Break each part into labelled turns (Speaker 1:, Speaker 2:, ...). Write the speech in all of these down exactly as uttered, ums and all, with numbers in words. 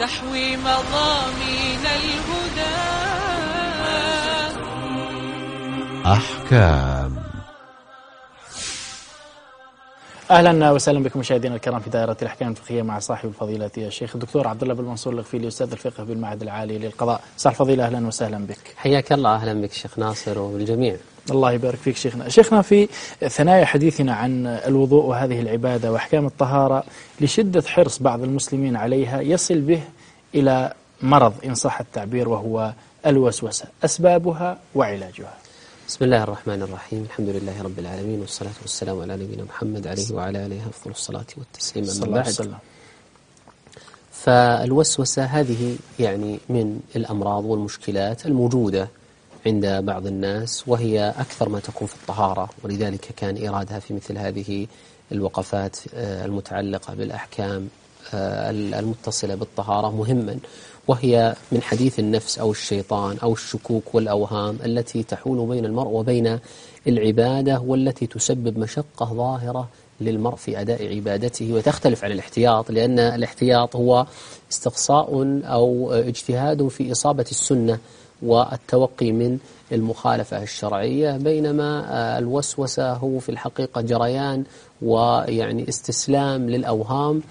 Speaker 1: تحوي مضامين الهدى.
Speaker 2: أحكام.
Speaker 3: أهلا وسهلا بكم مشاهدينا الكرام في دائرة الأحكام الفقهية مع صاحب الفضيلة الشيخ الدكتور عبد الله بن منصور الغفيلي أستاذ الفقه بالمعهد العالي للقضاء. صاحب الفضيلة أهلا وسهلا بك.
Speaker 4: حياك الله. أهلا بك شيخ ناصر والجميع.
Speaker 3: الله يبارك فيك شيخنا. شيخنا في ثنايا حديثنا عن الوضوء وهذه العبادة وأحكام الطهارة، لشدة حرص بعض المسلمين عليها يصل به إلى مرض إن صح التعبير، وهو الوسوسة، أسبابها وعلاجها.
Speaker 4: بسم الله الرحمن الرحيم، الحمد لله رب العالمين، والصلاة والسلام على نبينا محمد عليه وعلى آله أفضل الصلاة والتسليم. أما بعد، فالوسوسة هذه يعني من الأمراض والمشكلات الموجودة عند بعض الناس، وهي أكثر ما تكون في الطهارة، ولذلك كان إيرادها في مثل هذه الوقفات المتعلقة بالأحكام المتصلة بالطهارة مهما، وهي من حديث النفس أو الشيطان أو الشكوك والأوهام التي تحول بين المرء وبين العبادة، والتي تسبب مشقة ظاهرة للمرء في أداء عبادته، وتختلف عن الاحتياط، لأن الاحتياط هو استقصاء أو اجتهاد في إصابة السنة والتوقي من المخالفة الشرعية، بينما الوسوسة هو في الحقيقة جريان ويعني استسلام للأوهام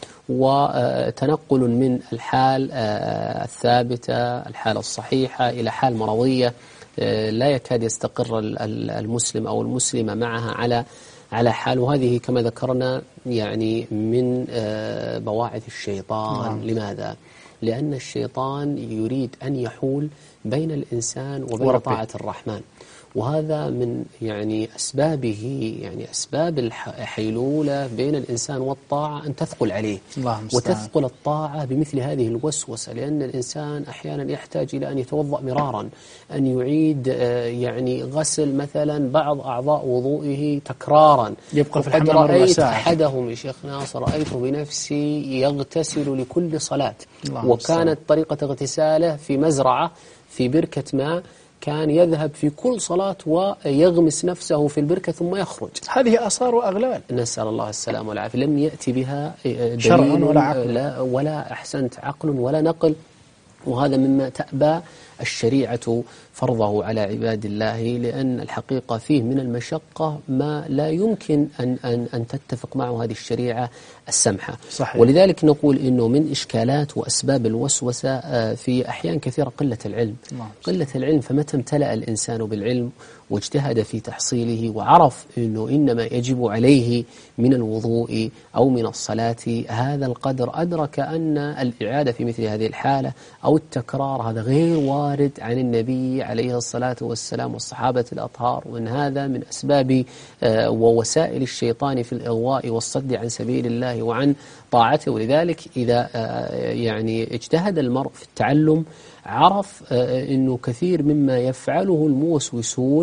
Speaker 4: وتنقل من الحال الثابتة الحالة الصحيحة إلى حال مرضية لا يكاد يستقر المسلم أو المسلمة معها على على حال. وهذه كما ذكرنا يعني من بواعث الشيطان. لماذا؟ لأن الشيطان يريد أن يحول بين الإنسان وبين وربي. طاعة الرحمن، وهذا من يعني أسبابه، يعني أسباب الحيلولة بين الإنسان والطاعة أن تثقل عليه، وتثقل الطاعة بمثل هذه الوسوسة، لأن الإنسان أحيانا يحتاج إلى أن يتوضأ مرارا، أن يعيد يعني غسل مثلا بعض أعضاء وضوئه تكرارا.
Speaker 3: يبقى في الحمام
Speaker 4: رأيت أحدهم يا شيخ ناصر، رأيته بنفسي يغتسل لكل صلاة، وكانت طريقة اغتساله في مزرعة في بركة ماء، كان يذهب في كل صلاة ويغمس نفسه في البركة ثم يخرج.
Speaker 3: هذه آثار وأغلال،
Speaker 4: نسأل الله السلام والعافية. لم يأتي بها
Speaker 3: شرع ولا عقل،
Speaker 4: لا ولا أحسنت عقل ولا نقل، وهذا مما تأبى الشريعة فرضه على عباد الله، لأن الحقيقة فيه من المشقة ما لا يمكن أن, أن, أن تتفق معه هذه الشريعة السمحة.
Speaker 3: صحيح.
Speaker 4: ولذلك نقول إنه من إشكالات وأسباب الوسوسة في أحيان كثيرة قلة العلم. نعم. قلة العلم، فمتى امتلأ الإنسان بالعلم واجتهد في تحصيله وعرف أنه إنما يجب عليه من الوضوء أو من الصلاة هذا القدر، أدرك أن الإعادة في مثل هذه الحالة أو التكرار هذا غير وارد عن النبي عليه الصلاة والسلام والصحابة الأطهار، وأن هذا من أسباب ووسائل الشيطان في الإغواء والصد عن سبيل الله وعن طاعته. ولذلك إذا يعني اجتهد المرء في التعلم عرف أنه كثير مما يفعله الموسوسون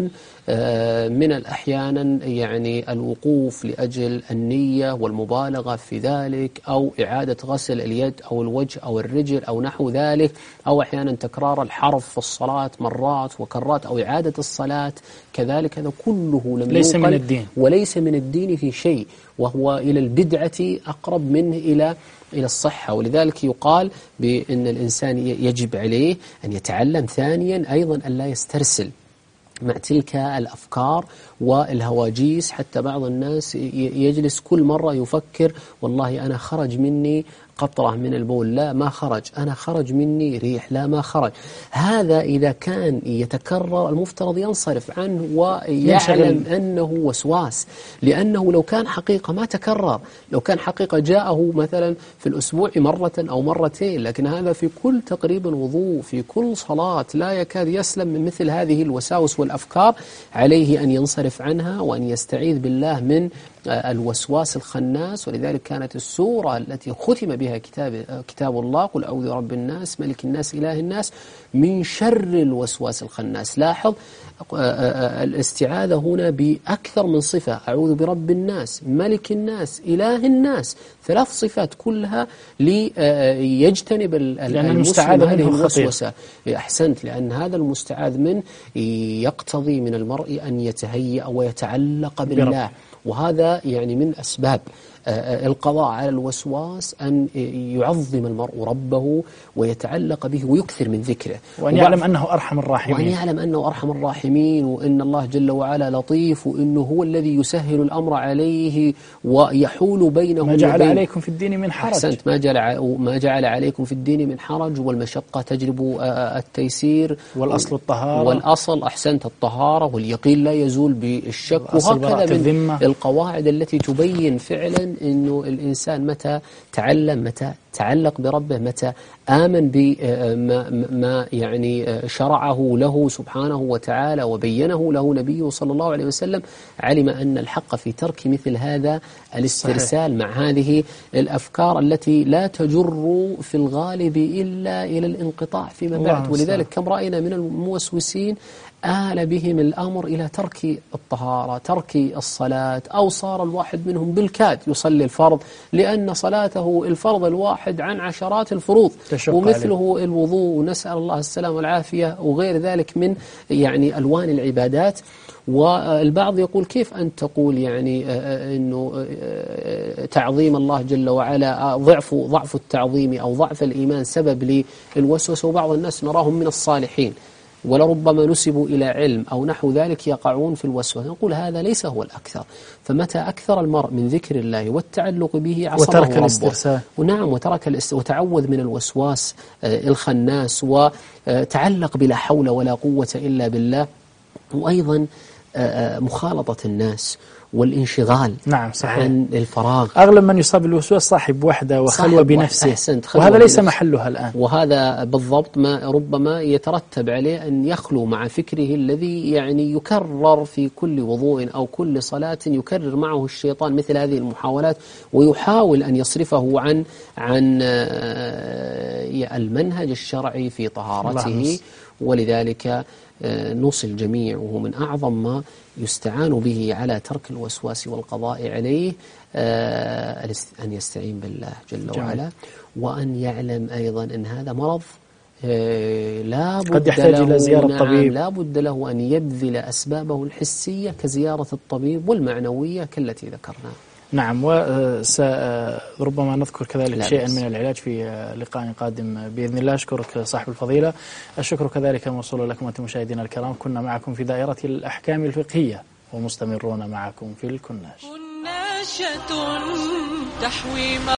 Speaker 4: من الأحيانا يعني الوقوف لأجل النية والمبالغة في ذلك، أو إعادة غسل اليد أو الوجه أو الرجل أو نحو ذلك، أو أحيانا تكرار الحرف في الصلاة مرات وكرات، أو إعادة الصلاة كذلك. هذا كله لم
Speaker 3: ليس من الدين،
Speaker 4: وليس من الدين في شيء، وهو إلى البدعة أقرب منه إلى إلى الصحة. ولذلك يقال بأن الإنسان يجب عليه أن يتعلم. ثانيا أيضا أن لا يسترسل مع تلك الأفكار والهواجيس، حتى بعض الناس يجلس كل مرة يفكر والله أنا خرج مني قطرة من البول، لا ما خرج، أنا خرج مني ريح، لا ما خرج. هذا إذا كان يتكرر المفترض ينصرف عنه ويعلم أنه وسواس، لأنه لو كان حقيقة ما تكرر، لو كان حقيقة جاءه مثلا في الأسبوع مرة أو مرتين، لكن هذا في كل تقريبا وضوء في كل صلاة، لا يكاد يسلم من مثل هذه الوساوس والأفكار. عليه أن ينصرف عنها وأن يستعيذ بالله من الوسواس الخناس. ولذلك كانت السورة التي ختم بها كتاب كتاب الله قل أعوذ برب الناس ملك الناس إله الناس من شر الوسواس الخناس. لاحظ الاستعاذة هنا بأكثر من صفة، أعوذ برب الناس ملك الناس إله الناس، ثلاث صفات كلها ليجتنب المستعاذ هذه الوسوسة. أحسنت، لأن هذا المستعاذ منه يقتضي من المرء أن يتهيأ ويتعلق بالله، وهذا يعني من أسباب القضاء على الوسواس أن يعظم المرء ربه ويتعلق به ويكثر من ذكره،
Speaker 3: وأن يعلم أنه أرحم الراحمين،
Speaker 4: وأن يعلم أنه أرحم الراحمين، وأن الله جل وعلا لطيف، وأنه هو الذي يسهل الأمر عليه ويحول بينه
Speaker 3: ما جعل
Speaker 4: وبين
Speaker 3: عليكم في الدين من حرج.
Speaker 4: أحسنت، ما جعل ما جعل عليكم في الدين من حرج، والمشقة تجلب التيسير،
Speaker 3: والأصل الطهارة،
Speaker 4: والأصل أحسنت الطهارة، واليقين لا يزول بالشك، وهكذا من
Speaker 3: الذمة.
Speaker 4: القواعد التي تبين فعلا أنه الإنسان متى تعلم، متى تعلق بربه، متى آمن بما ما يعني شرعه له سبحانه وتعالى وبينه له نبيه صلى الله عليه وسلم، علم أن الحق في ترك مثل هذا الاسترسال صحيح. مع هذه الأفكار التي لا تجر في الغالب إلا إلى الانقطاع فيما بعد. ولذلك كم رأينا من الموسوسين آل بهم الأمر إلى ترك الطهارة، ترك الصلاة، أو صار الواحد منهم بالكاد يصلي الفرض لأن صلاته الفرض الواحد عن عشرات الفروض، ومثله عليه. الوضوء، ونسأل الله السلامة والعافية، وغير ذلك من يعني ألوان العبادات. والبعض يقول كيف أنت تقول يعني أنه تعظيم الله جل وعلا ضعف ضعف التعظيم أو ضعف الإيمان سبب للوسوسة، وبعض الناس نراهم من الصالحين ولربما نسبوا إلى علم أو نحو ذلك يقعون في الوسوسة. نقول هذا ليس هو الأكثر، فمتى أكثر المرء من ذكر الله والتعلق به عصمه
Speaker 3: وترك
Speaker 4: ربه،
Speaker 3: الاسترسال،
Speaker 4: ونعم وترك الاست... وتعوذ من الوسواس الخناس، وتعلق بلا حول ولا قوة إلا بالله، وأيضا مخالطة الناس والانشغال
Speaker 3: نعم صحيح.
Speaker 4: عن الفراغ.
Speaker 3: أغلب من يصاب بالوسواس صاحب وحدة وخلوة بنفسه،
Speaker 4: أحسنت،
Speaker 3: وهذا ليس محلها الآن.
Speaker 4: وهذا بالضبط ما ربما يترتب عليه أن يخلو مع فكره الذي يعني يكرر في كل وضوء أو كل صلاة، يكرر معه الشيطان مثل هذه المحاولات، ويحاول أن يصرفه عن عن المنهج الشرعي في طهارته. ولذلك نوصي الجميع، وهو من أعظم ما يستعان به على ترك الوسواس والقضاء عليه، أن يستعين بالله جل جميل. وعلا، وأن يعلم أيضا أن هذا مرض لا بد
Speaker 3: قد يحتاج إلى زيارة
Speaker 4: نعم
Speaker 3: طبيب،
Speaker 4: لا بد له أن يبذل أسبابه الحسية كزيارة الطبيب، والمعنوية كالتي ذكرنا.
Speaker 3: نعم، وربما نذكر كذلك شيئا بس. من العلاج في لقاء قادم بإذن الله. أشكرك صاحب الفضيلة. الشكر كذلك موصول لكم أنتم مشاهدينا الكرام. كنا معكم في دائرة الأحكام الفقهية، ومستمرون معكم في الكناش.
Speaker 1: كناشة تحوي